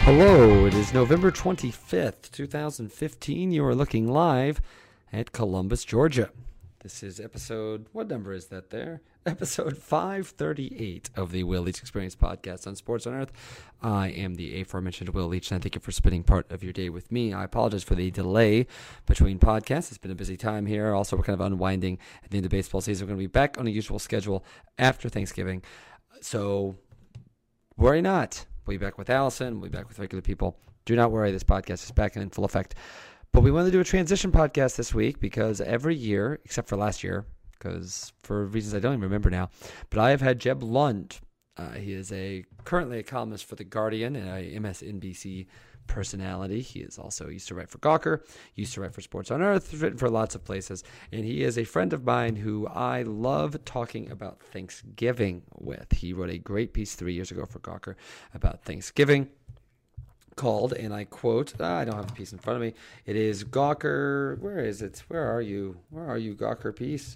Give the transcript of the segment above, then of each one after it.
Hello, it is November 25th, 2015. You are looking live at Columbus, Georgia. This is episode, what number is that there? Episode 538 of the Will Leach Experience podcast on Sports on Earth. I am the aforementioned Will Leach, and I thank you for spending part of your day with me. I apologize for the delay between podcasts. It's been a busy time here. Also, we're kind of unwinding at the end of baseball season. We're going to be back on a usual schedule after Thanksgiving. So, worry not. We'll be back with Allison. We'll be back with regular people. Do not worry. This podcast is back and in full effect. But we wanted to do a transition podcast this week because every year, except for last year, because for reasons I don't even remember now, but I have had Jeb Lund. He is currently a columnist for The Guardian and a MSNBC personality. He is also used to write for Gawker, used to write for Sports on Earth, written for lots of places. And he is a friend of mine who I love talking about Thanksgiving with. He wrote a great piece 3 years ago for Gawker about Thanksgiving called, and I quote, I don't have the piece in front of me. It is Gawker. Where is it? Where are you? Where are you, Gawker piece?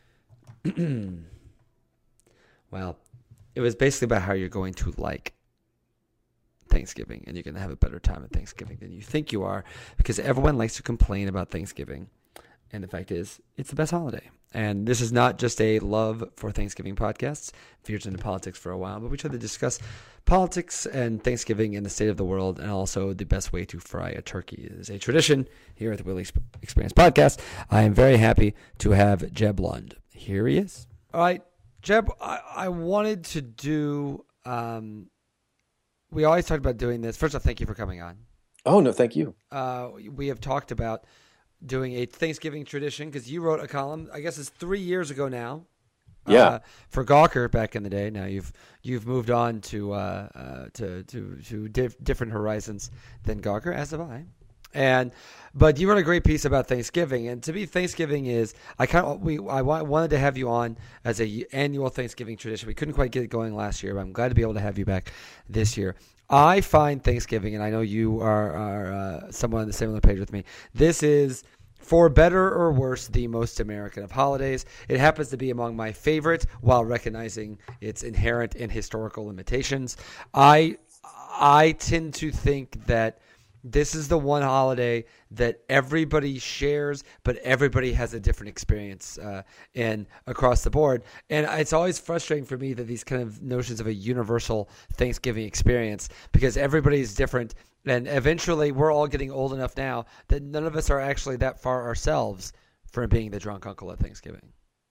Well, it was basically about how you're going to like Thanksgiving, and you're going to have a better time at Thanksgiving than you think you are, because everyone likes to complain about Thanksgiving, and the fact is, it's the best holiday. And this is not just a love for Thanksgiving podcasts. Veered into politics for a while, but we try to discuss politics and Thanksgiving and the state of the world, and also the best way to fry a turkey. It is a tradition here at the Will Experience podcast. I am very happy to have Jeb Lund. Here he is. All right, Jeb, I wanted to do... we always talked about doing this. First off, thank you for coming on. Oh, no, thank you. We have talked about doing a Thanksgiving tradition because you wrote a column, I guess it's 3 years ago now. Yeah. For Gawker back in the day. Now you've moved on to different horizons than Gawker, as have I. But you wrote a great piece about Thanksgiving, and to me, Thanksgiving is I wanted to have you on as a annual Thanksgiving tradition. We couldn't quite get it going last year, but I'm glad to be able to have you back this year. I find Thanksgiving, and I know you are someone on the similar page with me. This is, for better or worse, the most American of holidays. It happens to be among my favorites, while recognizing its inherent and historical limitations. I tend to think that this is the one holiday that everybody shares, but everybody has a different experience in across the board. And it's always frustrating for me that these kind of notions of a universal Thanksgiving experience, because everybody is different. And eventually we're all getting old enough now that none of us are actually that far ourselves from being the drunk uncle at Thanksgiving.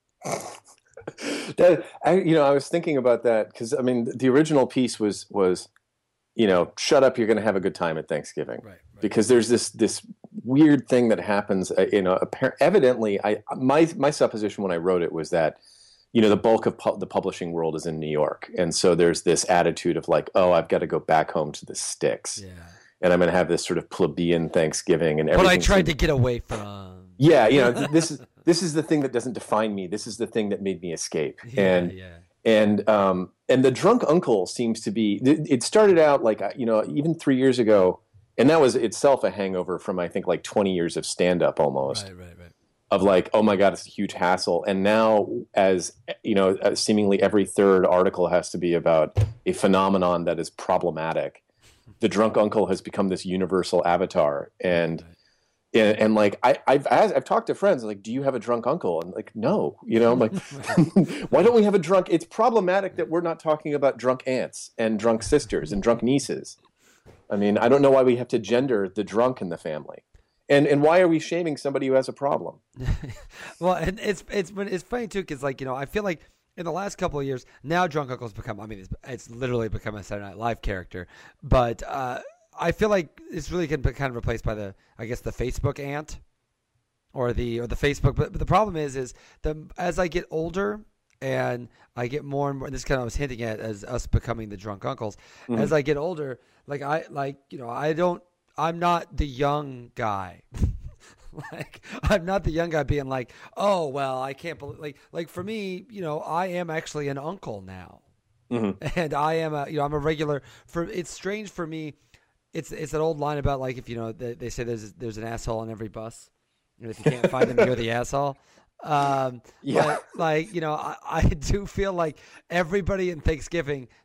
I was thinking about that because, I mean, the original piece was shut up, you're going to have a good time at Thanksgiving. Right. Because there's this weird thing that happens, evidently, my supposition when I wrote it was that, the bulk of the publishing world is in New York. And so there's this attitude of like, oh, I've got to go back home to the sticks. Yeah. And I'm going to have this sort of plebeian Thanksgiving and everything. But I tried to get away from. Yeah, this is the thing that doesn't define me. This is the thing that made me escape. And the drunk uncle seems to be, it started out like, even 3 years ago, and that was itself a hangover from, I think, like 20 years of stand-up almost. Right. Of like, oh my God, it's a huge hassle. And now, as seemingly every third article has to be about a phenomenon that is problematic, the drunk uncle has become this universal avatar. And like I've talked to friends like, do you have a drunk uncle? And like, no, I'm like, why don't we have a drunk? It's problematic that we're not talking about drunk aunts and drunk sisters and drunk nieces. I mean, I don't know why we have to gender the drunk in the family, and why are we shaming somebody who has a problem? Well, and it's funny too because I feel like in the last couple of years now drunk uncles become, I mean, it's literally become a Saturday Night Live character, but. I feel like it's really kind of replaced by the Facebook aunt or the Facebook. But the problem is as I get older and I get more and more, this kind of I was hinting at as us becoming the drunk uncles. Mm-hmm. As I get older, I'm not the young guy. I'm not the young guy being like, oh, well, I can't believe, like for me, I am actually an uncle now. Mm-hmm. And I am I'm a regular it's strange for me. It's that old line about like if they say there's an asshole on every bus, and if you can't find him, you're the asshole. Yeah. But I do feel like everybody in Thanksgiving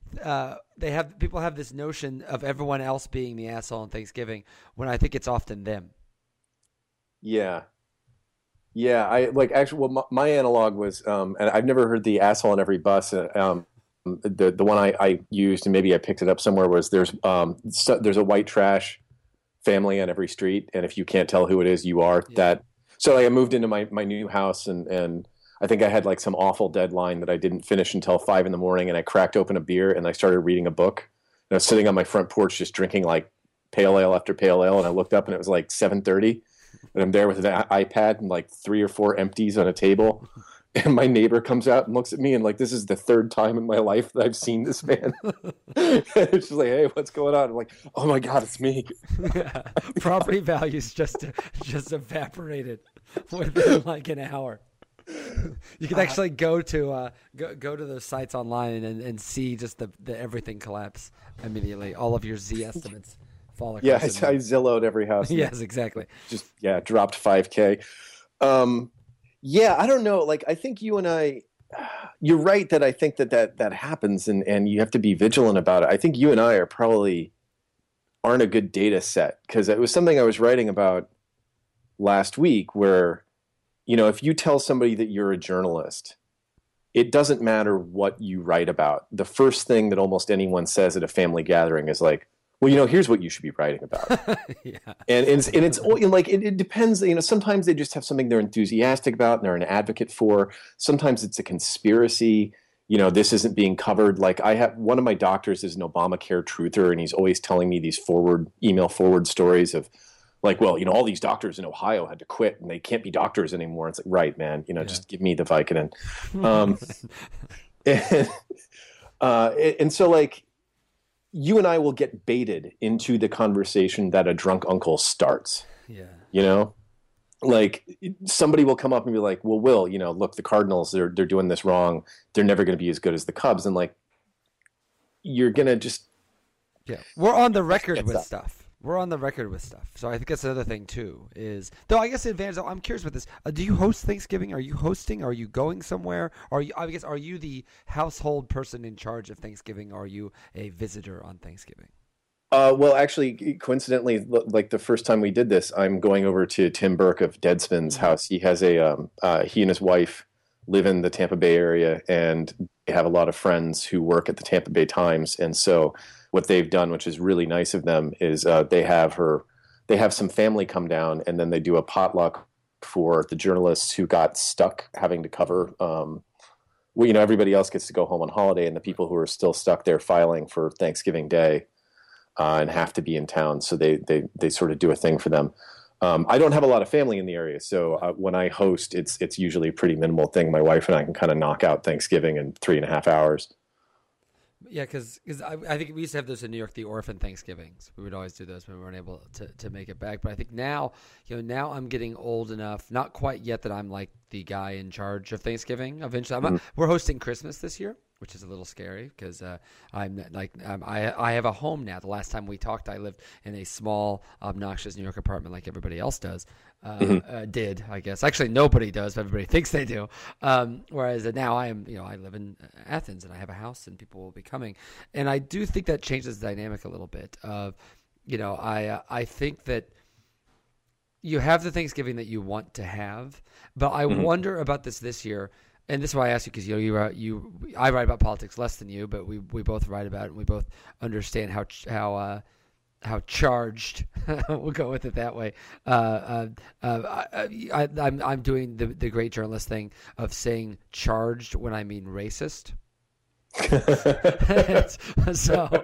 people have this notion of everyone else being the asshole on Thanksgiving when I think it's often them. Yeah. Yeah. Actually, well, my analog was, and I've never heard the asshole on every bus. The one I used, and maybe I picked it up somewhere, was there's a white trash family on every street, and if you can't tell who it is, you are that. So I moved into my new house, and I think I had like some awful deadline that I didn't finish until 5 a.m, and I cracked open a beer and I started reading a book. And I was sitting on my front porch just drinking like pale ale after pale ale, and I looked up and it was like 7:30, and I'm there with an iPad and like 3 or 4 empties on a table. And my neighbor comes out and looks at me and like, this is the third time in my life that I've seen this man. It's just like, hey, what's going on? I'm like, oh my God, it's me. Property values just evaporated within like an hour. You can actually go to those sites online and see just the everything collapse immediately. All of your Z estimates fall across. Yeah, I Zillowed every house. Yes, exactly. Just dropped 5K. Yeah, I don't know. Like, I think you and I, you're right that I think that happens, and you have to be vigilant about it. I think you and I aren't a good data set, because it was something I was writing about last week where, if you tell somebody that you're a journalist, it doesn't matter what you write about. The first thing that almost anyone says at a family gathering is like, well, here's what you should be writing about. Yeah. And it's like, it depends, sometimes they just have something they're enthusiastic about and they're an advocate for. Sometimes it's a conspiracy. This isn't being covered. Like, I have one of my doctors is an Obamacare truther, and he's always telling me these email forward stories of like, well, all these doctors in Ohio had to quit and they can't be doctors anymore. It's like, right, man, just give me the Vicodin. And so like, you and I will get baited into the conversation that a drunk uncle starts. Yeah. Like somebody will come up and be like, well, Will, look, the Cardinals, they're doing this wrong. They're never going to be as good as the Cubs. And like, you're going to just. Yeah. We're on the record with stuff. So I think that's another thing too is, though I guess the advantage, I'm curious with this. Do you host Thanksgiving? Are you hosting? Are you going somewhere? Are you the household person in charge of Thanksgiving? Or are you a visitor on Thanksgiving? Well, actually, coincidentally, like the first time we did this, I'm going over to Tim Burke of Deadspin's house. He has he and his wife live in the Tampa Bay area, and they have a lot of friends who work at the Tampa Bay Times. And so what they've done, which is really nice of them, is they have some family come down, and then they do a potluck for the journalists who got stuck having to cover. Everybody else gets to go home on holiday, and the people who are still stuck there filing for Thanksgiving Day and have to be in town. So they sort of do a thing for them. I don't have a lot of family in the area, so when I host, it's usually a pretty minimal thing. My wife and I can kind of knock out Thanksgiving in 3.5 hours. Yeah, because I think we used to have those in New York, the orphan Thanksgivings. We would always do those when we weren't able to make it back. But I think now, now I'm getting old enough, not quite yet that I'm like the guy in charge of Thanksgiving. Eventually, we're hosting Christmas this year, which is a little scary because I have a home now. The last time we talked, I lived in a small, obnoxious New York apartment like everybody else does. Did, I guess. Actually, nobody does, but everybody thinks they do. Whereas now I live in Athens and I have a house and people will be coming. And I do think that changes the dynamic a little bit of, I think that you have the Thanksgiving that you want to have, but I wonder about this year. And this is why I asked you, because I write about politics less than you, but we both write about it and we both understand how charged we'll go with it that way. I'm doing the great journalist thing of saying charged when I mean racist. So,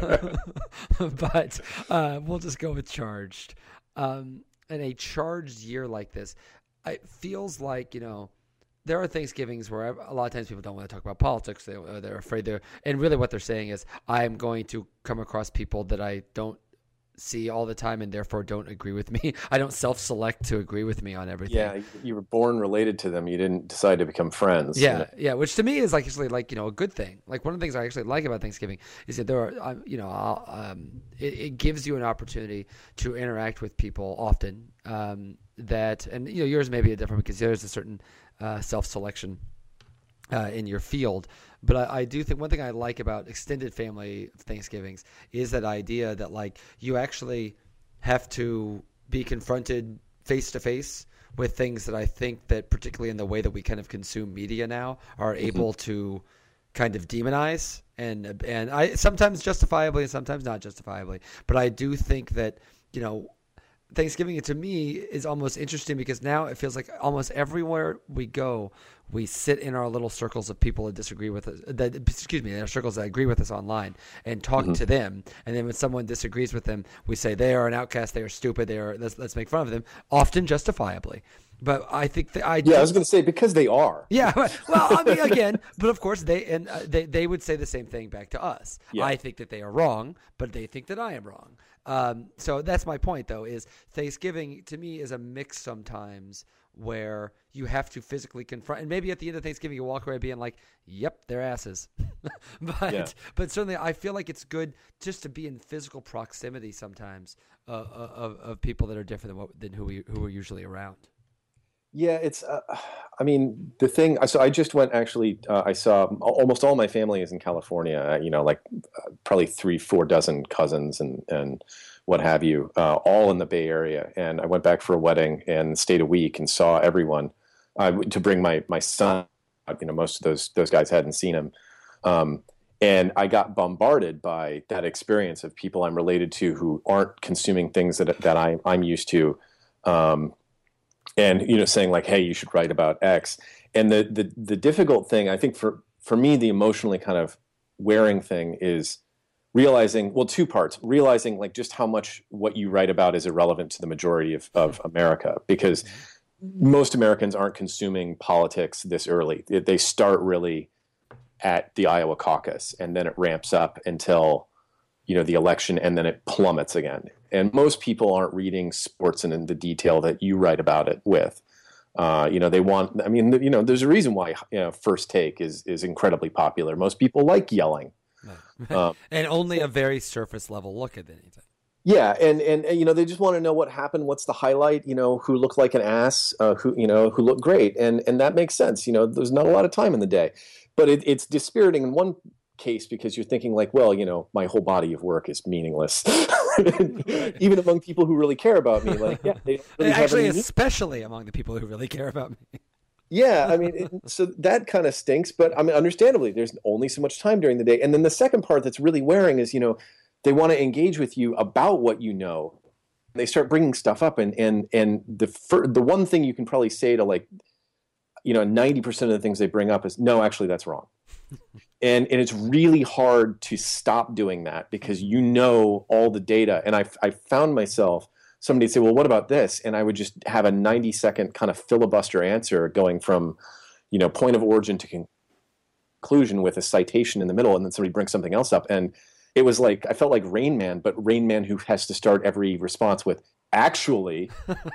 but we'll just go with charged. In a charged year like this, it feels like there are Thanksgivings where a lot of times people don't want to talk about politics. They're afraid and really what they're saying is, I'm going to come across people that I don't see all the time and therefore don't agree with me. I don't self-select to agree with me on everything. Yeah, you were born related to them. You didn't decide to become friends. Yeah, yeah, which to me is actually a good thing. Like one of the things I actually like about Thanksgiving is that there are, it gives you an opportunity to interact with people often. Yours may be different because there's a certain self-selection in your field. But I do think one thing I like about extended family Thanksgivings is that idea that like you actually have to be confronted face to face with things that I think that particularly in the way that we kind of consume media now are able to kind of demonize and I sometimes justifiably and sometimes not justifiably. But I do think that, you know, Thanksgiving to me is almost interesting because now it feels like almost everywhere we go, we sit in our little circles of people that disagree with us, in our circles that agree with us online and talk to them. And then when someone disagrees with them, we say they are an outcast, they are stupid, let's make fun of them, often justifiably. But I think I was going to say because they are. Yeah. Well, I mean, again, but of course they would say the same thing back to us. Yeah. I think that they are wrong, but they think that I am wrong. So that's my point, though, is Thanksgiving to me is a mix sometimes where you have to physically confront, and maybe at the end of Thanksgiving you walk away being like, "Yep, they're asses." But certainly I feel like it's good just to be in physical proximity sometimes of people that are different than who are usually around. Yeah, it's. I mean, the thing. So I just went. Actually, I saw almost all my family is in California. You know, like probably 3-4 dozen cousins and what have you, all in the Bay Area. And I went back for a wedding and stayed a week and saw everyone. To bring my son. You know, most of those guys hadn't seen him. And I got bombarded by that experience of people I'm related to who aren't consuming things that I'm used to. And, you know, saying like, hey, you should write about X. And the difficult thing, I think for me, the emotionally kind of wearing thing is realizing, well, two parts, realizing like just how much what you write about is irrelevant to the majority of America, because most Americans aren't consuming politics this early. They start really at the Iowa caucus, and then it ramps up until, you know, the election, and then it plummets again. And most people aren't reading sports in the detail that you write about it with. You know, they want, I mean, you know, there's a reason why, you know, First Take is incredibly popular. Most people like yelling. And only a very surface level look at anything. Yeah. And, you know, they just want to know what happened. What's the highlight, you know, who looked like an ass, who looked great. And that makes sense. You know, there's not a lot of time in the day, but it's dispiriting in one case because you're thinking like, well, you know, my whole body of work is meaningless. Even among people who really care about me, like, yeah, they don't really actually, especially among the people who really care about me. Yeah, I mean, so that kind of stinks. But I mean, understandably, there's only so much time during the day. And then the second part that's really wearing is, you know, they want to engage with you about what you know. They start bringing stuff up, and the one thing you can probably say to, like, you know, 90% of the things they bring up is, no, actually, that's wrong. And it's really hard to stop doing that because you know all the data. And I found myself, somebody would say, well, what about this? And I would just have a 90-second kind of filibuster answer going from, you know, point of origin to conclusion with a citation in the middle. And then somebody brings something else up. And it was like, I felt like Rain Man, but Rain Man who has to start every response with, actually.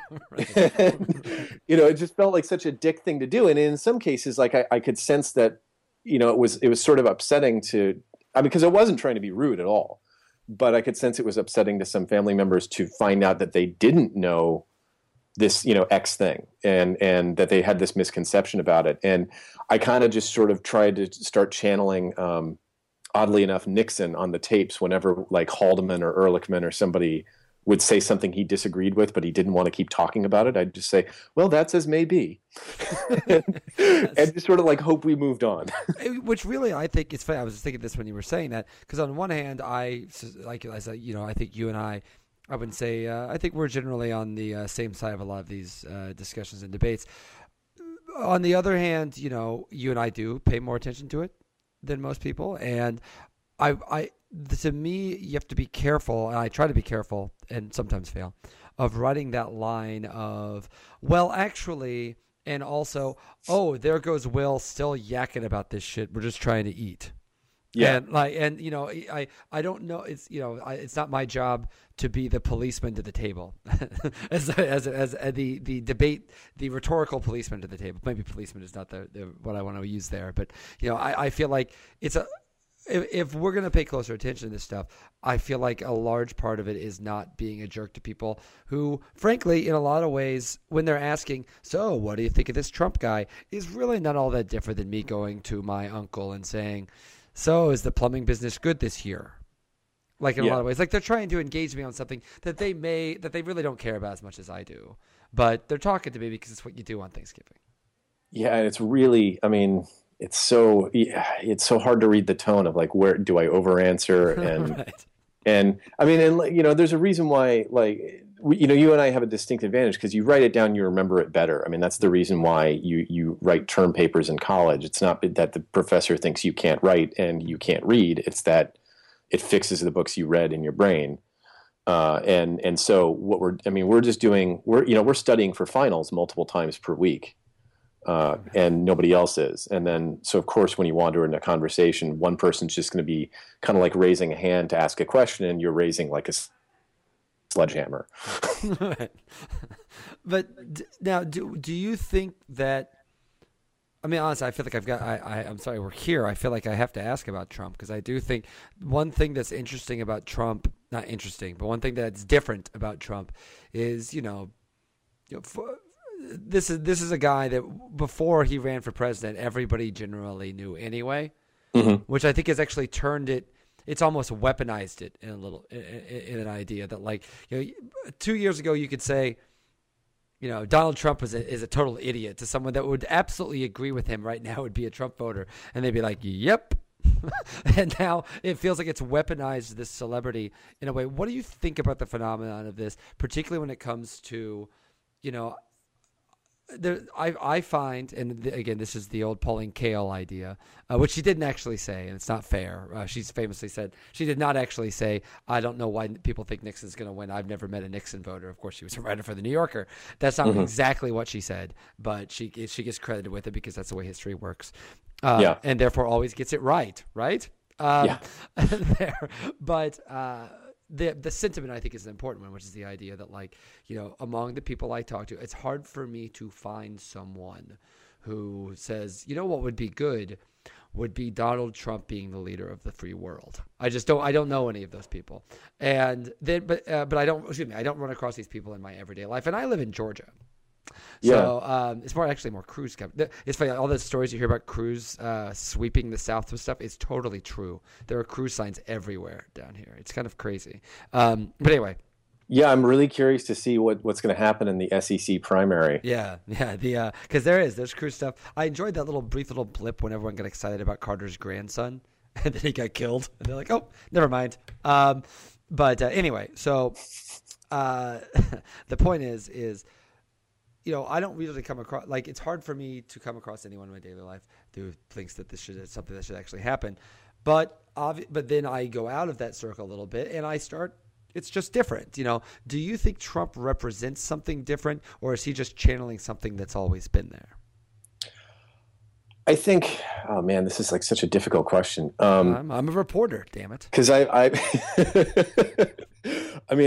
And, you know, it just felt like such a dick thing to do. And in some cases, like I could sense that, you know, it was sort of upsetting because I wasn't trying to be rude at all, but I could sense it was upsetting to some family members to find out that they didn't know this, you know, X thing, and that they had this misconception about it. And I kind of just sort of tried to start channeling, oddly enough, Nixon on the tapes whenever like Haldeman or Ehrlichman or somebody would say something he disagreed with, but he didn't want to keep talking about it. I'd just say, well, that's as may be. and just sort of like hope we moved on. Which really, I think it's funny. I was just thinking this when you were saying that, because on one hand, I you know, I think you and I wouldn't say, I think we're generally on the same side of a lot of these discussions and debates. On the other hand, you know, you and I do pay more attention to it than most people. And to me, you have to be careful, and I try to be careful and sometimes fail, of writing that line of, well, actually, and also, oh, there goes Will still yakking about this shit. We're just trying to eat. Yeah. And you know, I don't know. It's, you know, it's not my job to be the policeman to the table, as the debate, the rhetorical policeman to the table. Maybe policeman is not the what I want to use there, but you know, I feel like it's if we're going to pay closer attention to this stuff, I feel like a large part of it is not being a jerk to people who, frankly, in a lot of ways, when they're asking, so what do you think of this Trump guy, is really not all that different than me going to my uncle and saying, so is the plumbing business good this year? Like in a lot of ways, like they're trying to engage me on something that they really don't care about as much as I do, but they're talking to me because it's what you do on Thanksgiving. Yeah. And it's really, I mean, it's so hard to read the tone of like, where do I over answer? And, right. And I mean, and you know, there's a reason why, like, you and I have a distinct advantage because you write it down, you remember it better. I mean, that's the reason why you write term papers in college. It's not that the professor thinks you can't write and you can't read. It's that it fixes the books you read in your brain. And so we're studying for finals multiple times per week. And nobody else is. And then, so of course, when you wander into a conversation, one person's just going to be kind of like raising a hand to ask a question, and you're raising like a sledgehammer. But now, do you think that? I mean, honestly, I feel like I'm sorry, we're here. I feel like I have to ask about Trump because I do think one thing that's interesting about Trump, not interesting, but one thing that's different about Trump is, this is a guy that before he ran for president, everybody generally knew anyway, which I think has actually turned it. It's almost weaponized it in an idea that, like, 2 years ago you could say, Donald Trump is a total idiot to someone that would absolutely agree with him right now would be a Trump voter, and they'd be like, yep. And now it feels like it's weaponized this celebrity in a way. What do you think about the phenomenon of this, particularly when it comes to, I find, and again, this is the old Pauline Kael idea, which she didn't actually say, and it's not fair. She's famously said she did not actually say, I don't know why people think Nixon's going to win. I've never met a Nixon voter. Of course, she was a writer for The New Yorker. That's not exactly what she said, but she gets credited with it because that's the way history works. And therefore always gets it right? But the sentiment, I think, is an important one, which is the idea that, like, among the people I talk to, it's hard for me to find someone who says, what would be good would be Donald Trump being the leader of the free world. I don't know any of those people. And then, but I don't run across these people in my everyday life. And I live in Georgia. So it's actually more Cruz. It's funny, all the stories you hear about Cruz sweeping the South with stuff is totally true. There are Cruz signs everywhere down here. It's kind of crazy. But anyway. Yeah, I'm really curious to see what's going to happen in the SEC primary. Yeah, because there's Cruz stuff. I enjoyed that brief little blip when everyone got excited about Carter's grandson, and then he got killed, and they're like, oh, never mind. But anyway, so the point is. I don't really come across, like, it's hard for me to come across anyone in my daily life who thinks that this is something that should actually happen. But then I go out of that circle a little bit and it's just different. Do you think Trump represents something different, or is he just channeling something that's always been there? I think, oh man, this is like such a difficult question. I'm a reporter, damn it. Because I mean,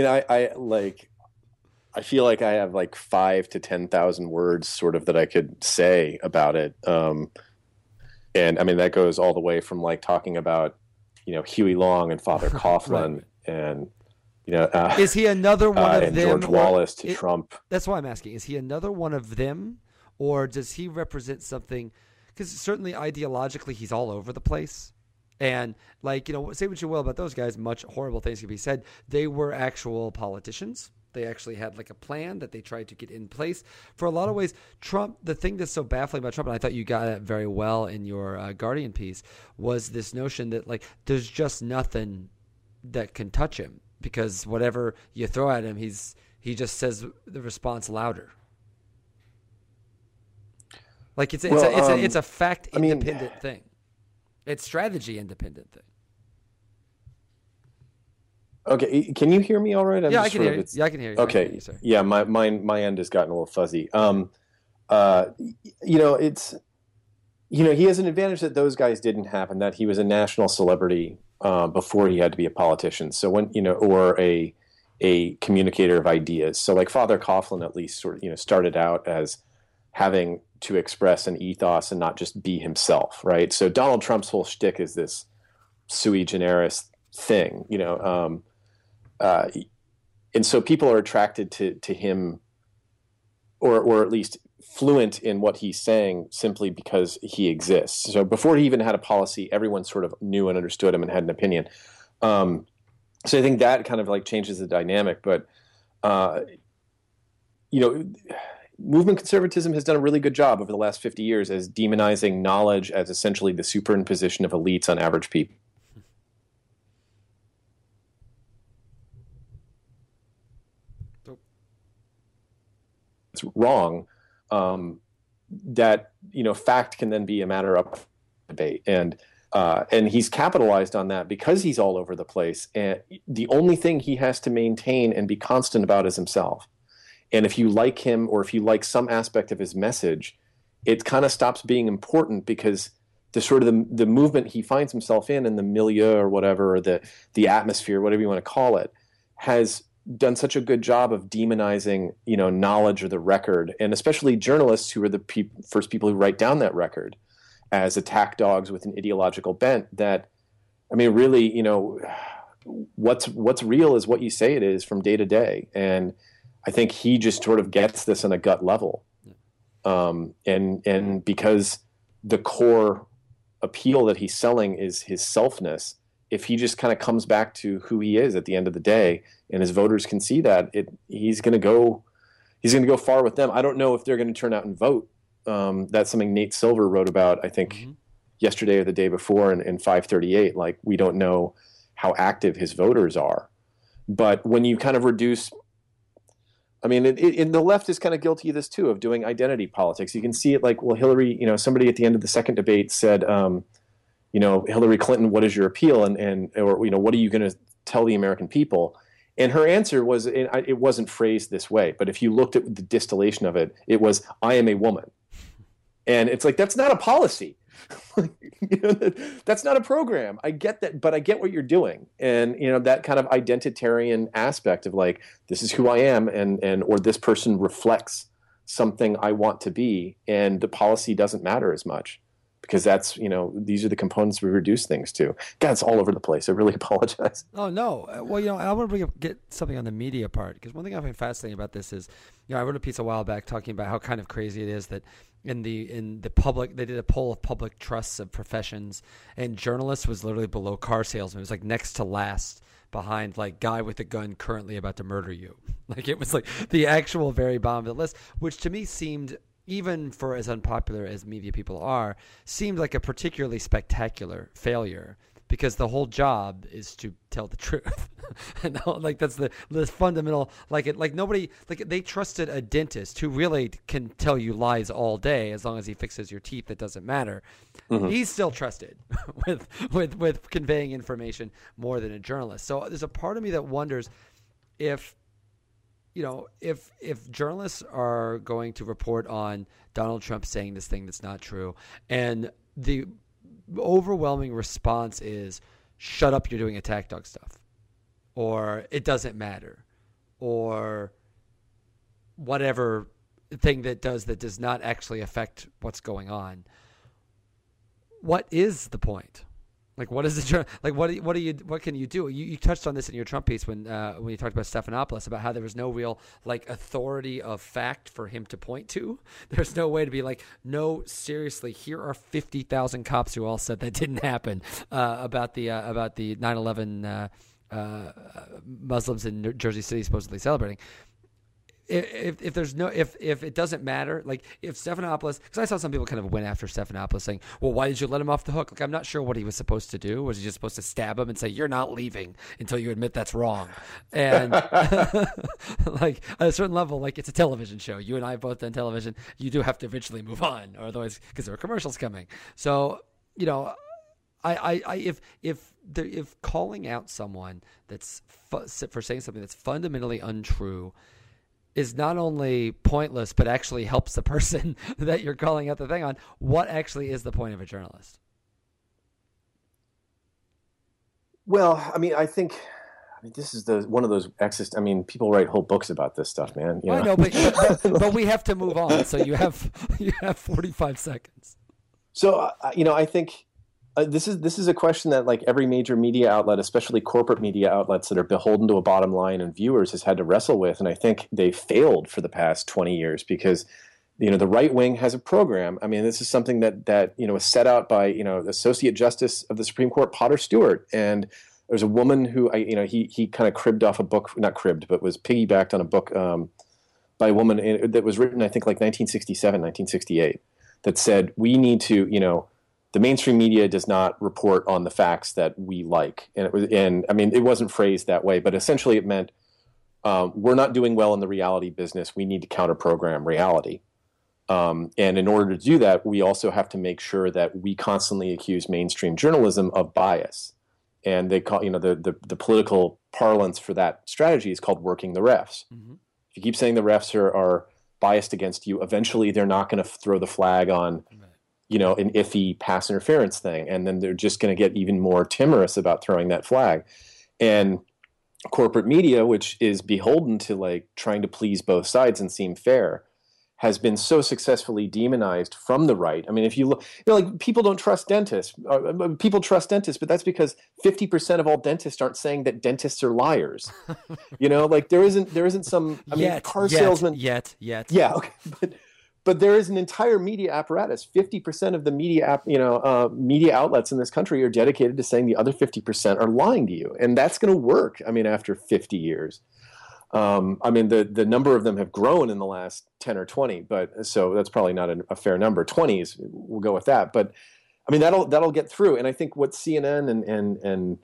I feel like I have like 5,000 to 10,000 words sort of that I could say about it. And I mean, that goes all the way from like talking about, Huey Long and Father Coughlin right. And, is he another one of them? George Wallace to Trump. That's why I'm asking. Is he another one of them, or does he represent something? Because certainly ideologically, he's all over the place. And like, say what you will about those guys, much horrible things can be said. They were actual politicians. They actually had like a plan that they tried to get in place. For a lot of ways, Trump, the thing that's so baffling about Trump, and I thought you got it very well in your Guardian piece, was this notion that, like, there's just nothing that can touch him because whatever you throw at him, he just says the response louder. Like it's a fact independent thing. It's strategy independent thing. Okay, can you hear me all right? I can hear you. Yeah, I can hear you. Okay, yeah, my end has gotten a little fuzzy. It's he has an advantage that those guys didn't have, and that he was a national celebrity before he had to be a politician. So when or a communicator of ideas. So like Father Coughlin at least sort of started out as having to express an ethos and not just be himself, right? So Donald Trump's whole shtick is this sui generis thing, and so people are attracted to him, or at least fluent in what he's saying simply because he exists. So before he even had a policy, everyone sort of knew and understood him and had an opinion. So I think that kind of like changes the dynamic. But, movement conservatism has done a really good job over the last 50 years as demonizing knowledge as essentially the superimposition of elites on average people. It's wrong. That fact can then be a matter of debate, and he's capitalized on that because he's all over the place. And the only thing he has to maintain and be constant about is himself. And if you like him, or if you like some aspect of his message, it kind of stops being important, because the sort of the movement he finds himself in the milieu or whatever, or the atmosphere, whatever you want to call it, has done such a good job of demonizing, knowledge or the record, and especially journalists, who are the first people who write down that record, as attack dogs with an ideological bent. That, I mean, really, what's real is what you say it is from day to day. And I think he just sort of gets this on a gut level. And because the core appeal that he's selling is his selfness, if he just kind of comes back to who he is at the end of the day, and his voters can see that, he's going to go far with them. I don't know if they're going to turn out and vote. That's something Nate Silver wrote about, I think, yesterday or the day before in 538. Like, we don't know how active his voters are. But when you kind of reduce, I mean, the left is kind of guilty of this too, of doing identity politics. You can see it like, well, Hillary, somebody at the end of the second debate said, Hillary Clinton, what is your appeal? Or what are you going to tell the American people? And her answer was, it wasn't phrased this way, but if you looked at the distillation of it, it was, I am a woman. And it's like, that's not a policy. That's not a program. I get that, but I get what you're doing. And, that kind of identitarian aspect of like, this is who I am, or this person reflects something I want to be. And the policy doesn't matter as much, because that's, these are the components we reduce things to. God, it's all over the place. I really apologize. Oh, no. Well, I want to get something on the media part, because one thing I find fascinating about this is, I wrote a piece a while back talking about how kind of crazy it is that in the public, they did a poll of public trusts of professions, and journalists was literally below car salesman. It was like next to last, behind like guy with a gun currently about to murder you. Like, it was like the actual very bottom of the list, which to me seemed, even for as unpopular as media people are, seemed like a particularly spectacular failure, because the whole job is to tell the truth. And like, that's the fundamental, nobody, they trusted a dentist who really can tell you lies all day as long as he fixes your teeth. It doesn't matter. Mm-hmm. He's still trusted with conveying information more than a journalist. So there's a part of me that wonders if journalists are going to report on Donald Trump saying this thing that's not true, and the overwhelming response is, shut up, you're doing attack dog stuff, or it doesn't matter, or whatever thing that does not actually affect what's going on. What is the point? Like, what is the like? What can you do? You touched on this in your Trump piece when you talked about Stephanopoulos, about how there was no real like authority of fact for him to point to. There's no way to be like, no, seriously, here are 50,000 cops who all said that didn't happen about the 9/11 Muslims in Jersey City supposedly celebrating. If it doesn't matter, like if Stephanopoulos, because I saw some people kind of went after Stephanopoulos saying, well, why did you let him off the hook? Like, I'm not sure what he was supposed to do. Was he just supposed to stab him and say, you're not leaving until you admit that's wrong? And like at a certain level, like it's a television show. You and I have both done television. You do have to eventually move on, or otherwise, because there are commercials coming. So, if calling out someone that's for saying something that's fundamentally untrue is not only pointless, but actually helps the person that you're calling out the thing on, what actually is the point of a journalist? Well, I think this is one of those people write whole books about this stuff, man. I know, but we have to move on. So you have 45 seconds. So, I think This is a question that like every major media outlet, especially corporate media outlets that are beholden to a bottom line and viewers, has had to wrestle with, and I think they failed for the past 20 years because the right wing has a program. I mean, this is something that was set out by the Associate Justice of the Supreme Court, Potter Stewart, and there's a woman who he kind of cribbed off a book, not cribbed, but was piggybacked on a book by a woman that was written, I think, like 1967, 1968, that said we need to the mainstream media does not report on the facts that we like. And I mean, it wasn't phrased that way, but essentially it meant we're not doing well in the reality business. We need to counter program reality. And in order to do that, we also have to make sure that we constantly accuse mainstream journalism of bias. And they call, the political parlance for that strategy is called working the refs. Mm-hmm. If you keep saying the refs are biased against you, eventually they're not going to throw the flag on an iffy pass interference thing. And then they're just going to get even more timorous about throwing that flag. And corporate media, which is beholden to like trying to please both sides and seem fair, has been so successfully demonized from the right. I mean, if you look, like people don't trust dentists. People trust dentists, but that's because 50% of all dentists aren't saying that dentists are liars. Like there isn't some, car salesman. Yeah, okay. But there is an entire media apparatus. 50% of the media media outlets in this country are dedicated to saying the other 50% are lying to you. And that's going to work, after 50 years. The number of them have grown in the last 10 or 20, but so that's probably not a fair number. 20s, we'll go with that. But that'll get through. And I think what CNN and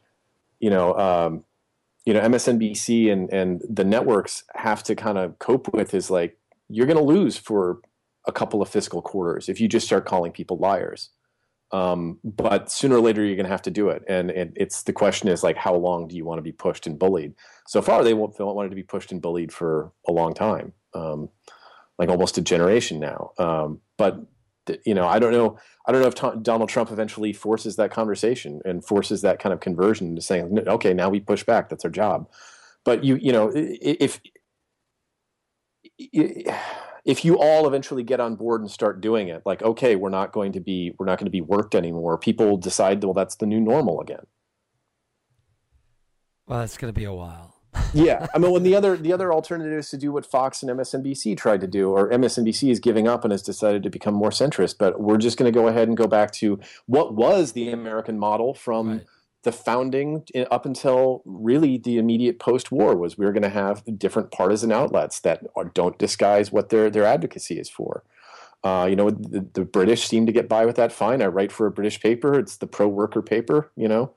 MSNBC and the networks have to kind of cope with is like, you're going to lose for a couple of fiscal quarters if you just start calling people liars. But sooner or later, you're going to have to do it. And the question is like, how long do you want to be pushed and bullied? So far, they won't want it to be pushed and bullied for a long time, like almost a generation now. But I don't know if Donald Trump eventually forces that conversation and forces that kind of conversion to saying, okay, now we push back. That's our job. But if you all eventually get on board and start doing it, like, okay, we're not going to be worked anymore. People decide, well, that's the new normal again. Well, it's going to be a while. Yeah. When the other alternative is to do what Fox and MSNBC tried to do, or MSNBC is giving up and has decided to become more centrist, but we're just going to go ahead and go back to what was the American model from the founding up until really the immediate post-war was we were going to have different partisan outlets that don't disguise what their advocacy is for. The British seem to get by with that fine. I write for a British paper. It's the pro-worker paper,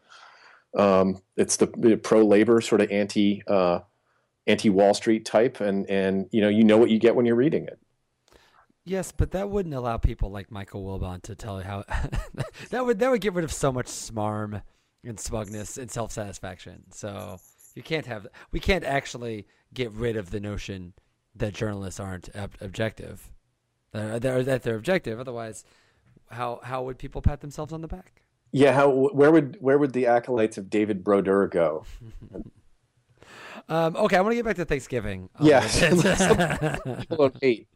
it's the pro-labor sort of anti-Wall Street type. And what you get when you're reading it. Yes, but that wouldn't allow people like Michael Wilbon to tell you how that would get rid of so much smarm and smugness and self-satisfaction. So we can't actually get rid of the notion that journalists aren't objective, that they're objective. Otherwise, how would people pat themselves on the back? Yeah, where would the acolytes of David Brodeur go? Okay, I want to get back to Thanksgiving. People don't hate.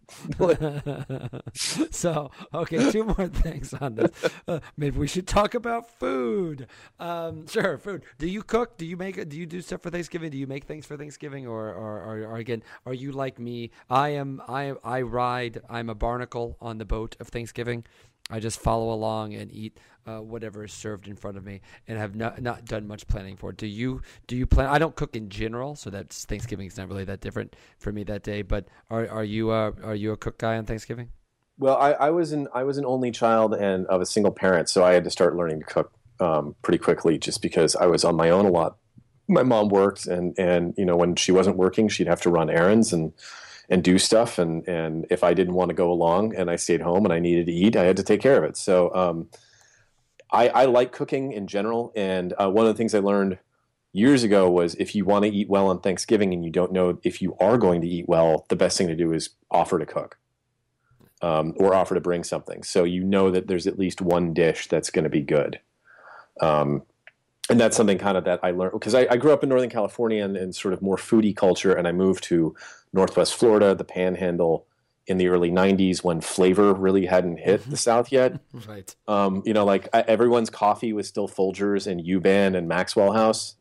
So, okay, two more things on this. Maybe we should talk about food. Sure, food. Do you cook? Do you do stuff for Thanksgiving? Do you make things for Thanksgiving, or again, are you like me? I'm a barnacle on the boat of Thanksgiving. I just follow along and eat whatever is served in front of me, and have not done much planning for it. Do you plan? I don't cook in general, so that's Thanksgiving is not really that different for me that day. But are you a cook guy on Thanksgiving? Well, I was an only child and of a single parent, so I had to start learning to cook pretty quickly, just because I was on my own a lot. My mom worked, and when she wasn't working, she'd have to run errands and do stuff. And if I didn't want to go along and I stayed home and I needed to eat, I had to take care of it. So I like cooking in general. And one of the things I learned years ago was if you want to eat well on Thanksgiving and you don't know if you are going to eat well, the best thing to do is offer to cook or offer to bring something. So that there's at least one dish that's going to be good. And that's something kind of that I learned because I grew up in Northern California and sort of more foodie culture, and I moved to Northwest Florida, the Panhandle, in the early 90s when flavor really hadn't hit the South yet. Right. Like everyone's coffee was still Folgers and U-Bahn and Maxwell House,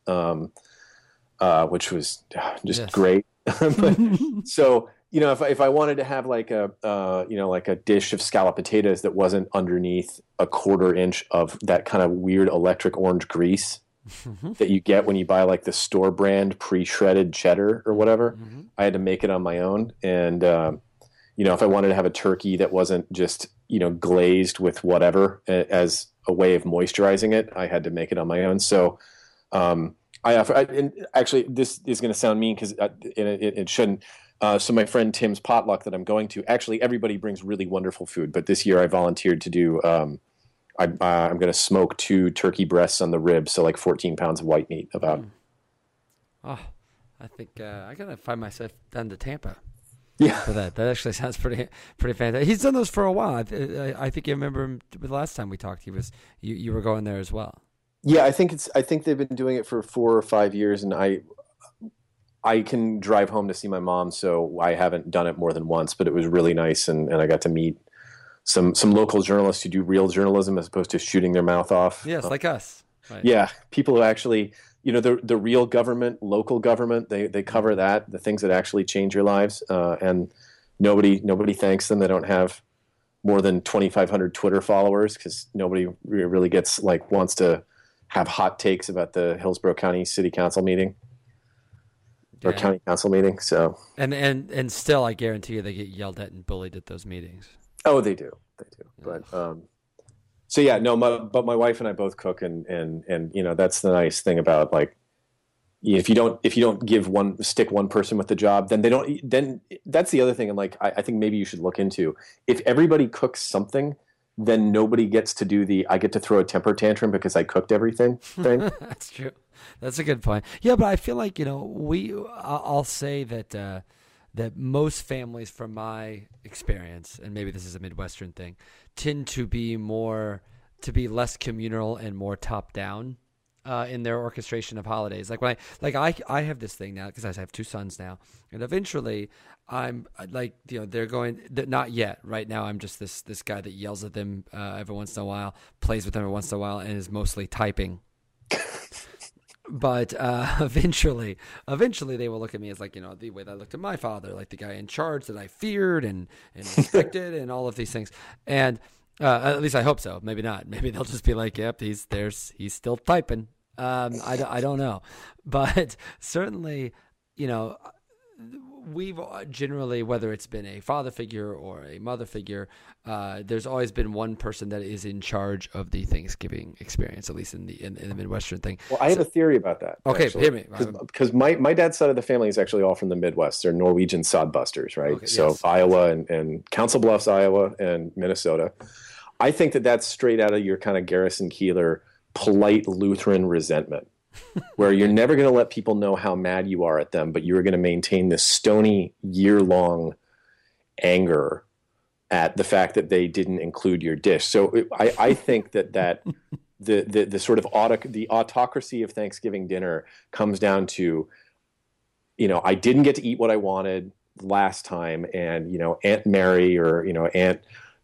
which was just great. But, so, if I wanted to have like a dish of scalloped potatoes that wasn't underneath a 1/4 inch of that kind of weird electric orange grease that you get when you buy like the store brand pre-shredded cheddar or whatever, I had to make it on my own. And, if I wanted to have a turkey that wasn't just, glazed with whatever as a way of moisturizing it, I had to make it on my own. So, and actually this is going to sound mean because it shouldn't. So my friend Tim's potluck that I'm going to, actually everybody brings really wonderful food, but this year I volunteered to do, I'm going to smoke 2 turkey breasts on the ribs. So like 14 pounds of white meat about. Oh, I think I got to find myself down to Tampa. Yeah. For that actually sounds pretty fantastic. He's done those for a while. I think you remember him the last time we talked. You were going there as well. Yeah, I think they've been doing it for 4 or 5 years, and I can drive home to see my mom, so I haven't done it more than once. But it was really nice, and I got to meet some local journalists who do real journalism as opposed to shooting their mouth off. Yes, like us. Right. Yeah, people who actually, the real government, local government, they cover that, the things that actually change your lives, and nobody thanks them. They don't have more than 2,500 Twitter followers because nobody really wants to have hot takes about the Hillsborough County City Council meeting or County Council meeting. So and still, I guarantee you, they get yelled at and bullied at those meetings. Oh, they do. But so yeah, no. But my wife and I both cook, and that's the nice thing about like if you don't stick one person with the job, then they don't. Then that's the other thing. And like I think maybe you should look into if everybody cooks something. Then nobody gets to do I get to throw a temper tantrum because I cooked everything thing. That's true. That's a good point. Yeah, but I feel like, I'll say that most families from my experience, and maybe this is a Midwestern thing, tend to be less communal and more top down in their orchestration of holidays. Like when I have this thing now because I have 2 sons now, and eventually I'm like, they're going, not yet. Right now, I'm just this guy that yells at them every once in a while, plays with them every once in a while, and is mostly typing. But eventually they will look at me as like, the way that I looked at my father, like the guy in charge that I feared and respected and all of these things. And at least I hope so. Maybe not. Maybe they'll just be like, yep, he's still typing. I don't know. But certainly, we've generally, whether it's been a father figure or a mother figure, there's always been one person that is in charge of the Thanksgiving experience, at least in the Midwestern thing. Well, I have a theory about that. Okay, actually. Hear me. Because my dad's side of the family is actually all from the Midwest. They're Norwegian sodbusters, right? Okay, so yes. Iowa and Council Bluffs, Iowa, and Minnesota. I think that's straight out of your kind of Garrison Keillor polite Lutheran resentment. Where you're never going to let people know how mad you are at them, but you're going to maintain this stony year-long anger at the fact that they didn't include your dish. So I think that the sort of the autocracy of Thanksgiving dinner comes down to, I didn't get to eat what I wanted last time, and Aunt Mary or Aunt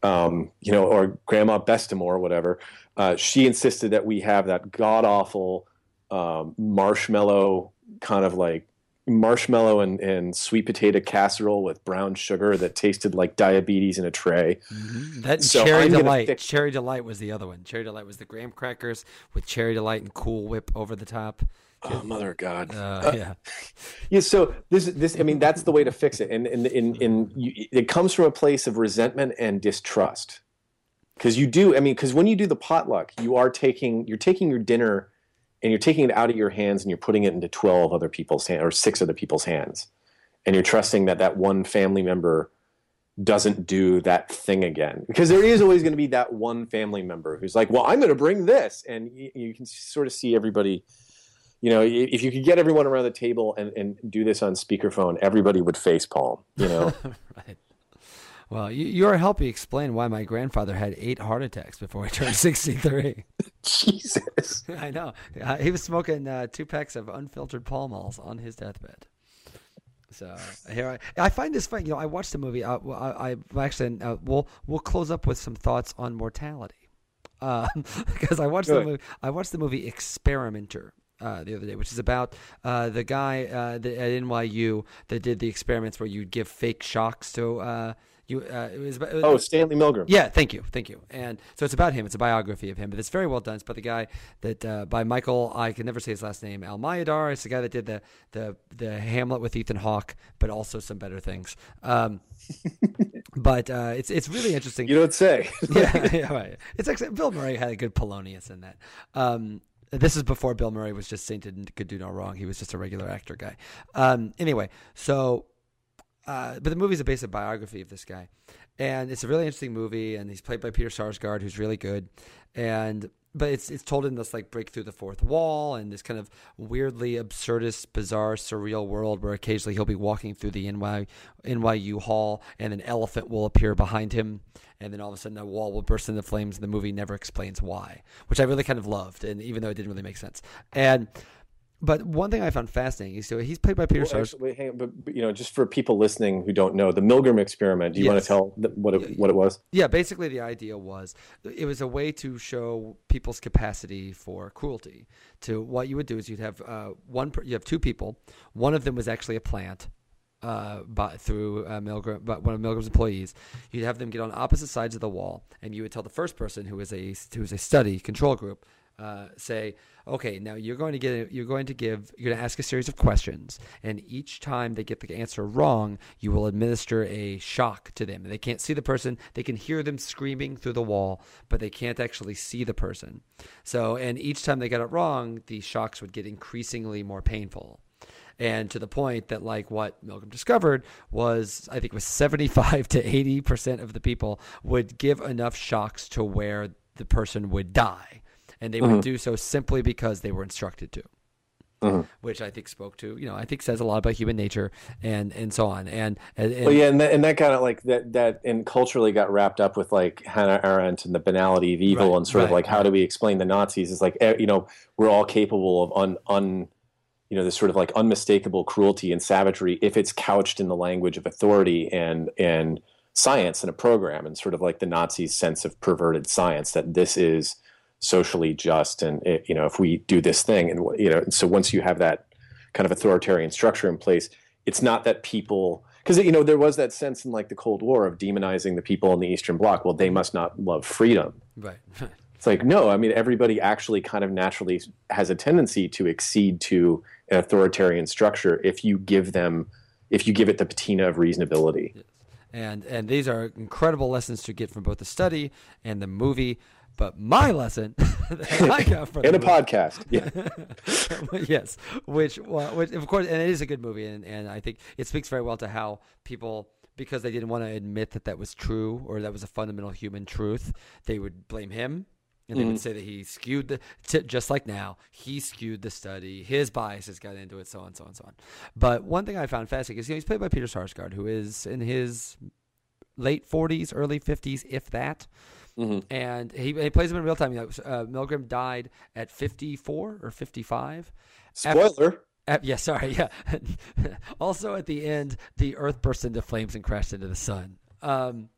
or Grandma Bestimore or whatever, she insisted that we have that god awful marshmallow kind of like marshmallow and sweet potato casserole with brown sugar that tasted like diabetes in a tray. Mm-hmm. That Cherry Delight. Cherry Delight was the other one. Cherry Delight was the graham crackers with Cherry Delight and Cool Whip over the top. Oh, mother of God! Yeah. Yeah. So this. I mean, that's the way to fix it, and it comes from a place of resentment and distrust. Because you do. I mean, because when you do the potluck, you're taking your dinner. And you're taking it out of your hands and you're putting it into 12 other people's hands or 6 other people's hands. And you're trusting that one family member doesn't do that thing again. Because there is always going to be that one family member who's like, well, I'm going to bring this. And you can sort of see everybody, if you could get everyone around the table and do this on speakerphone, everybody would facepalm, Right. Well, you're helping explain why my grandfather had 8 heart attacks before he turned 63. Jesus. I know. He was smoking 2 packs of unfiltered Pall Malls on his deathbed. So here I find this funny. I watched the movie. I actually we'll close up with some thoughts on mortality, because I watched the movie Experimenter the other day, which is about the guy at NYU that did the experiments where you'd give fake shocks to. Stanley Milgram. Yeah, thank you. And so it's about him. It's a biography of him, but it's very well done. It's about the guy that by Michael. I can never say his last name. Almayadar. It's the guy that did the Hamlet with Ethan Hawke, but also some better things. But it's really interesting. You don't say. yeah, right. It's actually Bill Murray had a good Polonius in that. This is before Bill Murray was just Saint could do no wrong. He was just a regular actor guy. Anyway, so. But the movie's a basic biography of this guy, and it's a really interesting movie. And he's played by Peter Sarsgaard, who's really good. But it's told in this like break through the fourth wall and this kind of weirdly absurdist, bizarre, surreal world where occasionally he'll be walking through the NYU hall, and an elephant will appear behind him, and then all of a sudden a wall will burst into flames. And the movie never explains why, which I really kind of loved, and even though it didn't really make sense. But one thing I found fascinating is he's played by Peter Sarsgaard. But just for people listening who don't know, the Milgram experiment. Do you want to tell what it was? Yeah, basically the idea was it was a way to show people's capacity for cruelty. To what you would do is you'd have you have two people. One of them was actually a plant. Through Milgram, but one of Milgram's employees, you'd have them get on opposite sides of the wall, and you would tell the first person who was a study control group. Say, okay, now you're going to ask a series of questions, and each time they get the answer wrong, you will administer a shock to them. They can't see the person; they can hear them screaming through the wall, but they can't actually see the person. So, and each time they got it wrong, the shocks would get increasingly more painful. And to the point that, like, what Milgram discovered was, I think it was 75 to 80% of the people would give enough shocks to where the person would die. And they would do so simply because they were instructed to, which I think spoke to, I think says a lot about human nature and so on. And that kind of like that and culturally got wrapped up with like Hannah Arendt and the banality of evil, and sort of like how do we explain the Nazis? It's like, we're all capable of this sort of like unmistakable cruelty and savagery if it's couched in the language of authority and science in a program, and sort of like the Nazis' sense of perverted science that this is socially just, and if we do this thing, and so once you have that kind of authoritarian structure in place, it's not that people, because there was that sense in like the Cold War of demonizing the people in the Eastern Bloc. Well, they must not love freedom, right? It's like, no, I mean, everybody actually kind of naturally has a tendency to accede to an authoritarian structure if you give it the patina of reasonability. Yes. And these are incredible lessons to get from both the study and the movie. But my lesson that I got from a podcast, yes, which of course, and it is a good movie, and I think it speaks very well to how people, because they didn't want to admit that was true or that was a fundamental human truth, they would blame him, and they would say that he skewed just like now, he skewed the study, his biases got into it, so on, so on, so on. But one thing I found fascinating is he's played by Peter Sarsgaard, who is in his late 40s, early 50s, if that. And he plays him in real time. Milgram died at 54 or 55. Spoiler. Sorry. Also, at the end, the Earth burst into flames and crashed into the sun. But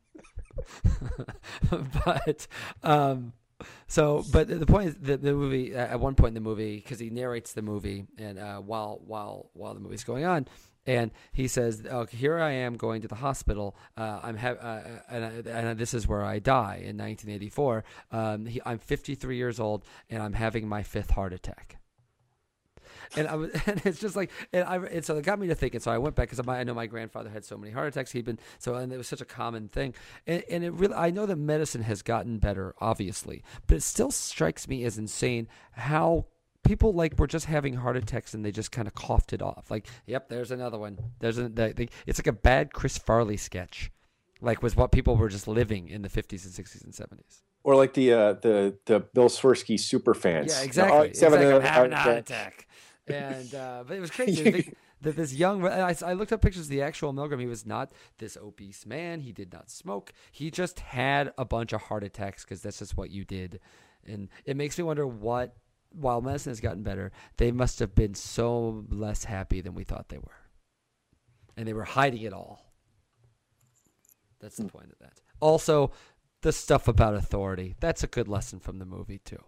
the point is that the movie, at one point in the movie, because he narrates the movie, and while the movie's going on, and he says, here I am going to the hospital. And this is where I die in 1984. I'm 53 years old, and I'm having my fifth heart attack. And it's just like, so it got me to thinking. So I went back because I know my grandfather had so many heart attacks. And it was such a common thing. And it really, I know that medicine has gotten better, obviously, but it still strikes me as insane how people were just having heart attacks and they just kind of coughed it off. Like, yep, there's another one. It's like a bad Chris Farley sketch, was what people were just living in the 50s and 60s and 70s. Or like the Bill Swirsky super fans. Yeah, exactly. I'm having a heart attack. And but it was crazy that this young. I looked up pictures of the actual Milgram. He was not this obese man. He did not smoke. He just had a bunch of heart attacks because that's just what you did. And it makes me wonder what. While medicine has gotten better, they must have been so less happy than we thought they were. and they were hiding it all. That's the point of that. Also, the stuff about authority. That's a good lesson from the movie, too.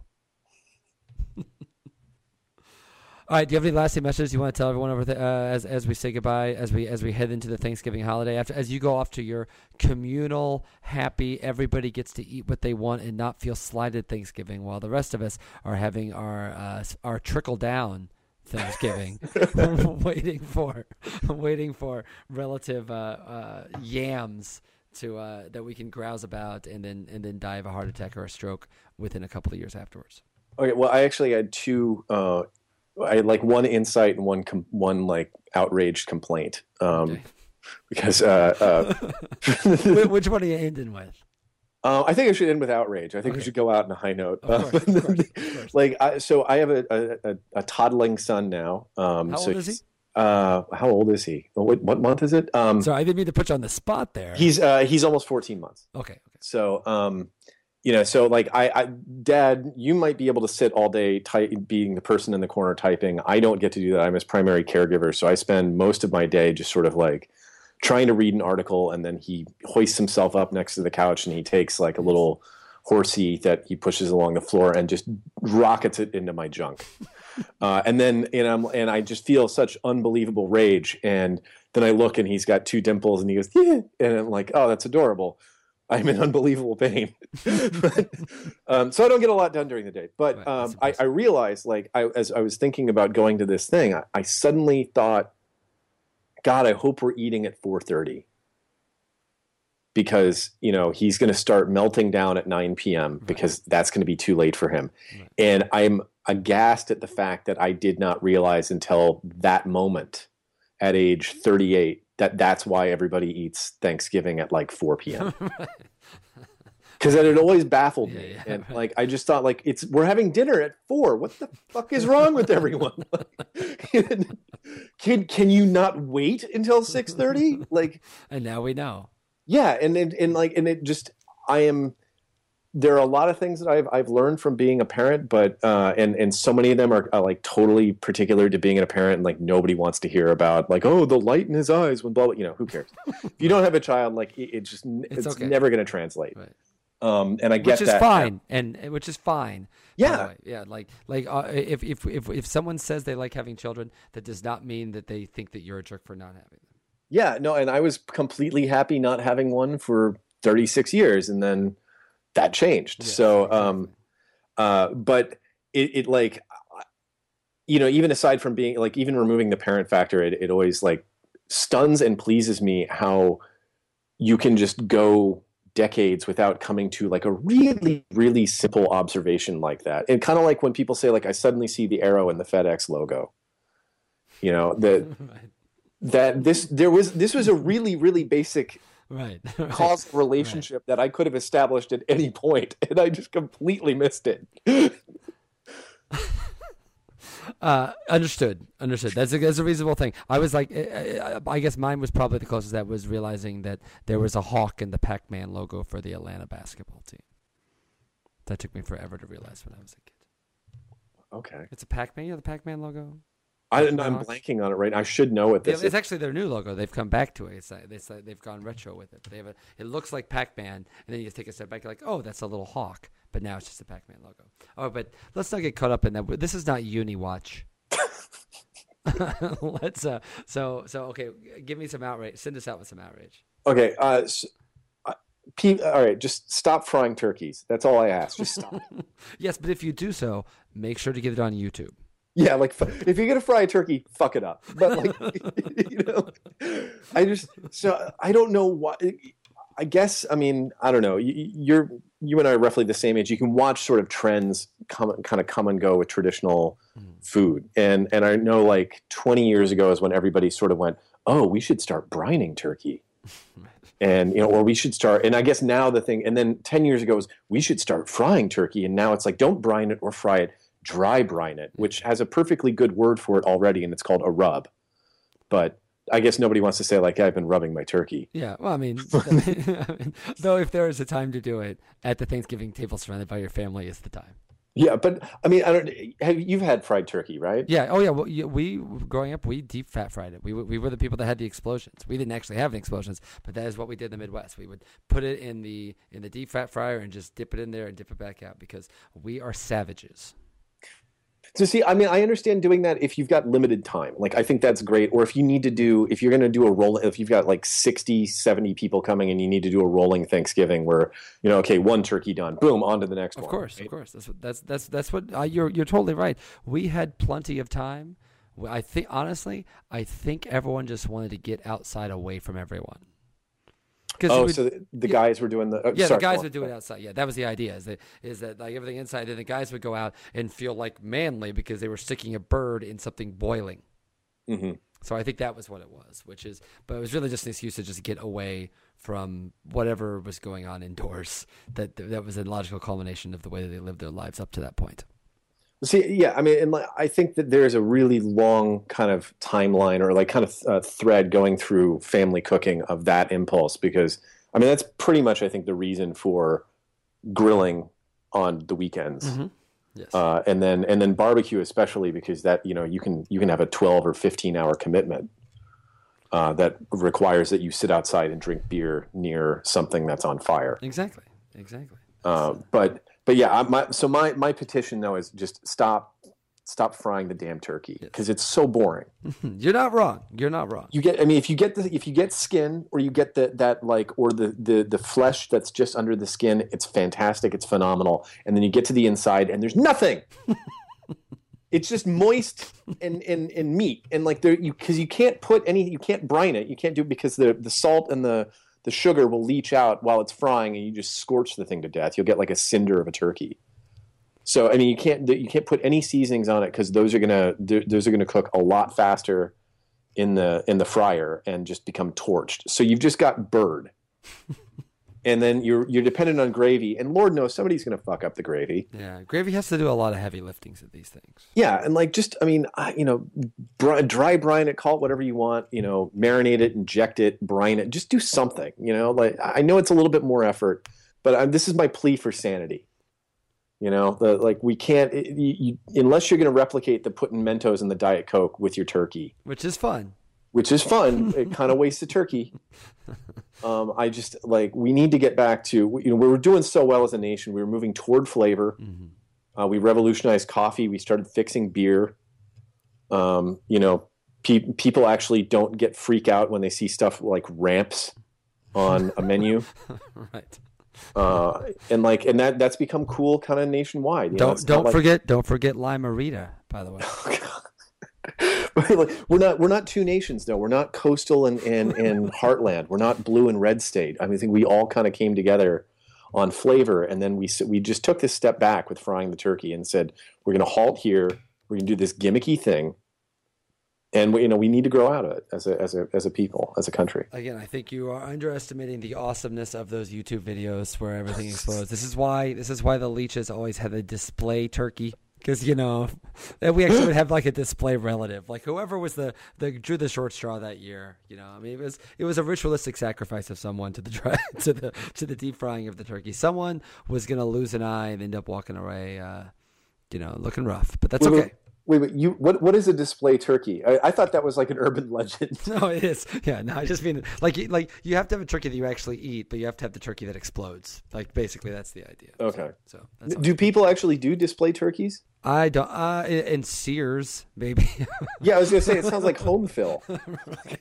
All right, do you have any lasting messages you want to tell everyone over as we say goodbye, as we head into the Thanksgiving holiday, as you go off to your communal, happy, everybody gets to eat what they want and not feel slighted Thanksgiving, while the rest of us are having our trickle down Thanksgiving, waiting for relative yams to that we can grouse about and then die of a heart attack or a stroke within a couple of years afterwards. Okay, well, I actually had two. I had like one insight and one like outraged complaint. Okay. Because which one are you ending with? I think I should end with outrage. I think we should go out on a high note. Of course. Like, so I have a toddling son now. How old is he? How old is he? What month is it? Sorry, I didn't mean to put you on the spot there. He's almost 14 months. Okay. So, so like Dad, you might be able to sit all day being the person in the corner typing. I don't get to do that. I'm his primary caregiver. So I spend most of my day just sort of like trying to read an article, and then he hoists himself up next to the couch and he takes like a little horsey that he pushes along the floor and just rockets it into my junk. And I just feel such unbelievable rage. And then I look and he's got two dimples and he goes, yeah. And I'm like, oh, that's adorable. I'm in unbelievable pain. So I don't get a lot done during the day. But I realized, like, as I was thinking about going to this thing, I suddenly thought, God, I hope we're eating at 4:30. Because, he's going to start melting down at 9 p.m. because that's going to be too late for him. Right. And I'm aghast at the fact that I did not realize until that moment at age 38 that that's why everybody eats Thanksgiving at like 4 p.m. Because it had always baffled me. Yeah, and like, I just thought, like, we're having dinner at 4. What the fuck is wrong with everyone? Can you not wait until 6:30? Like, and now we know. Yeah. And it just, there are a lot of things that I've learned from being a parent, but and so many of them are like totally particular to being a parent, and like nobody wants to hear about, like, oh, the light in his eyes when blah, blah, who cares? If you don't have a child, like it's okay. Never going to translate. Right. And I get which is fine, which is fine. Yeah, yeah. Like if someone says they like having children, that does not mean that they think that you're a jerk for not having them. Yeah, no, and I was completely happy not having one for 36 years, and then that changed. Yes, so, exactly. But it like, even aside from being like, even removing the parent factor, it always like stuns and pleases me how you can just go decades without coming to like a really, really simple observation like that. And kind of like when people say, like, I suddenly see the arrow in the FedEx logo, this was a really, really basic causal relationship that I could have established at any point, and I just completely missed it. Understood. That's a reasonable thing. I was like, I guess mine was probably the closest. That was realizing that there was a hawk in the Pac-Man logo for the Atlanta basketball team. That took me forever to realize when I was a kid. Okay, it's a Pac-Man. The Pac-Man logo. I'm blanking on it right now. I should know it. It's actually their new logo. They've come back to it. They've gone retro with it. But it looks like Pac-Man, and then you take a step back, you're like, oh, that's a little hawk. But now it's just a Pac-Man logo. Oh, but let's not get caught up in that. This is not UniWatch. Let's so okay. Give me some outrage. Send us out with some outrage. Okay. All right. Just stop frying turkeys. That's all I ask. Just stop. Yes, but if you do so, make sure to get it on YouTube. Yeah, like if you're gonna fry a turkey, fuck it up. But like, I don't know what. I guess I don't know. You and I are roughly the same age. You can watch sort of trends come and go with traditional food, and I know like 20 years ago is when everybody sort of went, oh, we should start brining turkey, and or we should start. And I guess now the thing, and then 10 years ago was we should start frying turkey, and now it's like don't brine it or fry it. Dry brine it, which has a perfectly good word for it already, and it's called a rub. But I guess nobody wants to say, like, I've been rubbing my turkey. Yeah, well, though if there is a time to do it, at the Thanksgiving table surrounded by your family is the time. Yeah, but I mean, I don't. You've had fried turkey, right? Yeah. Oh yeah. Well, we growing up, we deep fat fried it. We were the people that had the explosions. We didn't actually have any explosions, but that is what we did in the Midwest. We would put it in the deep fat fryer and just dip it in there and dip it back out because we are savages. So see, I mean, I understand doing that if you've got limited time. Like, I think that's great. Or if you need to do, if you're going to do a roll, if you've got like 60, 70 people coming and you need to do a rolling Thanksgiving where, okay, one turkey done, boom, on to the next one. Of course, right? of course. That's what you're totally right. We had plenty of time. I think, honestly, I think everyone just wanted to get outside away from everyone. Oh, so the guys were doing the the guys would do it outside. Yeah, that was the idea. Is that like everything inside, and the guys would go out and feel like manly because they were sticking a bird in something boiling. Mm-hmm. So I think that was what it was, but it was really just an excuse to just get away from whatever was going on indoors. That was a logical culmination of the way that they lived their lives up to that point. See, yeah, I mean, and I think that there's a really long kind of timeline or like kind of thread going through family cooking of that impulse because, I mean, that's pretty much, I think, the reason for grilling on the weekends. Mm-hmm. Yes. And then barbecue, especially because that, you can have a 12 or 15-hour commitment that requires that you sit outside and drink beer near something that's on fire. Exactly. But yeah, my petition though is just stop frying the damn turkey because it's so boring. You're not wrong. If you get skin or you get the flesh that's just under the skin, it's fantastic. It's phenomenal. And then you get to the inside and there's nothing. It's just moist and meat and like because you can't brine it. You can't do it because the salt and the sugar will leach out while it's frying, and you just scorch the thing to death. You'll get like a cinder of a turkey. So I mean, you can't put any seasonings on it because those are gonna cook a lot faster in the fryer and just become torched. So you've just got bird, and then you're dependent on gravy, and Lord knows somebody's gonna fuck up the gravy. Yeah, gravy has to do a lot of heavy liftings at these things. Yeah, and like just dry brine it, call it whatever you want. Marinate it, inject it, brine it. Just do something. Like I know it's a little bit more effort, but this is my plea for sanity. We can't unless you're going to replicate the putting Mentos in the Diet Coke with your turkey, which is fun. It kind of wastes the turkey. I just we need to get back to we were doing so well as a nation. We were moving toward flavor. Mm-hmm. We revolutionized coffee. We started fixing beer. People actually don't freak out when they see stuff like ramps on a menu. Right. And that's become cool kind of nationwide. Don't forget Lime-A-Rita, by the way. We're not two nations though. We're not coastal and heartland. We're not blue and red state. I mean, I think we all kind of came together on flavor, and then we just took this step back with frying the turkey and said we're going to halt here. We're going to do this gimmicky thing. And we need to grow out of it as a people, as a country. Again, I think you are underestimating the awesomeness of those YouTube videos where everything explodes. This is why the Leaches always had a display turkey, because we actually would have like a display relative, like whoever was the drew the short straw that year. I mean, it was a ritualistic sacrifice of someone to the deep frying of the turkey. Someone was gonna lose an eye and end up walking away, looking rough, but that's okay. Wait, what is a display turkey? I thought that was like an urban legend. No, it is. Yeah, no, I just mean like you have to have a turkey that you actually eat, but you have to have the turkey that explodes. Like basically, that's the idea. Okay. So do people actually do display turkeys? I don't. In Sears, maybe. Yeah, I was gonna say it sounds like home fill. Right.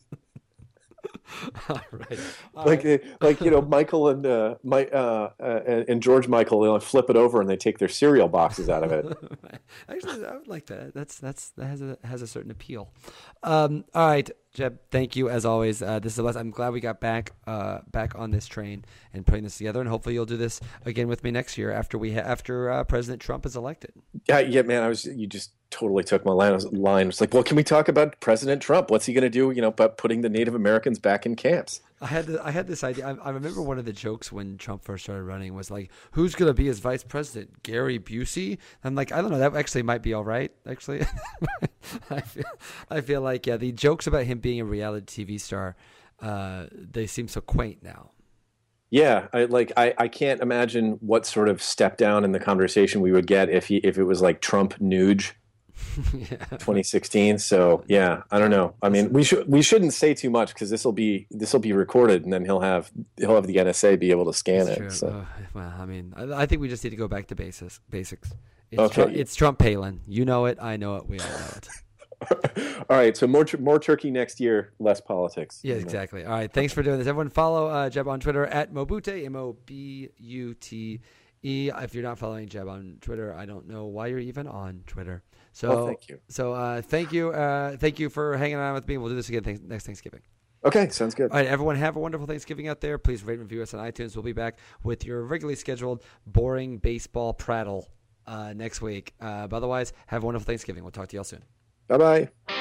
All right. Michael and George Michael, flip it over and they take their cereal boxes out of it. Actually, I would like that. That has a certain appeal. All right, Jeb. Thank you as always. This is the last. I'm glad we got back on this train and putting this together, and hopefully you'll do this again with me next year after President Trump is elected. Yeah, man. You just totally took my line. It's like, well, can we talk about President Trump? What's he going to do? About putting the Native Americans back in camps. I had this idea. I remember one of the jokes when Trump first started running was like, who's going to be his vice president? Gary Busey? I'm like, I don't know. That actually might be all right. Actually, I feel like the jokes about him being a reality TV star, they seem so quaint now. Yeah, I can't imagine what sort of step down in the conversation we would get if it was like Trump Nuge Yeah. 2016. So yeah, I don't know. I mean, we shouldn't say too much because this will be recorded, and then he'll have the NSA be able to scan That's it. true. So. Well, I mean, I think we just need to go back to basics. It's Okay. It's Trump Palin. You know it. I know it. We all know it. All right. So more turkey next year, less politics. Yeah, exactly. All right. Thanks for doing this. Everyone follow Jeb on Twitter at Mobute, Mobute. If you're not following Jeb on Twitter, I don't know why you're even on Twitter. So thank you. So thank you. Thank you for hanging out with me. We'll do this again next Thanksgiving. Okay, sounds good. All right, everyone, have a wonderful Thanksgiving out there. Please rate and review us on iTunes. We'll be back with your regularly scheduled boring baseball prattle next week. But otherwise, have a wonderful Thanksgiving. We'll talk to you all soon. Bye-bye.